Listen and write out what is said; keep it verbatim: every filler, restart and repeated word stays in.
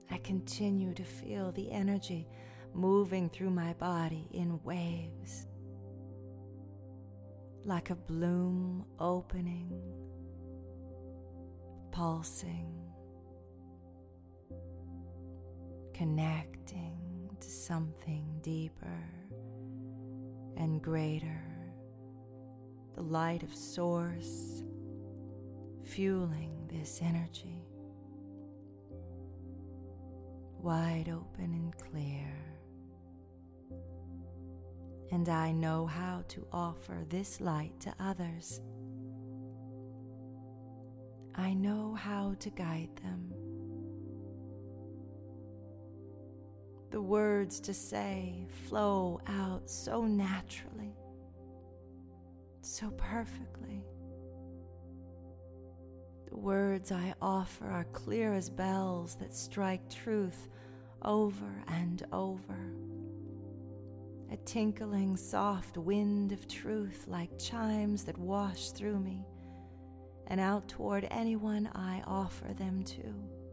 I continue to feel the energy moving through my body in waves, like a bloom opening, pulsing, connecting to something deeper and greater, the light of Source fueling this energy, wide open and clear. And I know how to offer this light to others. I know how to guide them. The words to say flow out so naturally, so perfectly. The words I offer are clear as bells that strike truth over and over. A tinkling soft wind of truth like chimes that wash through me and out toward anyone I offer them to.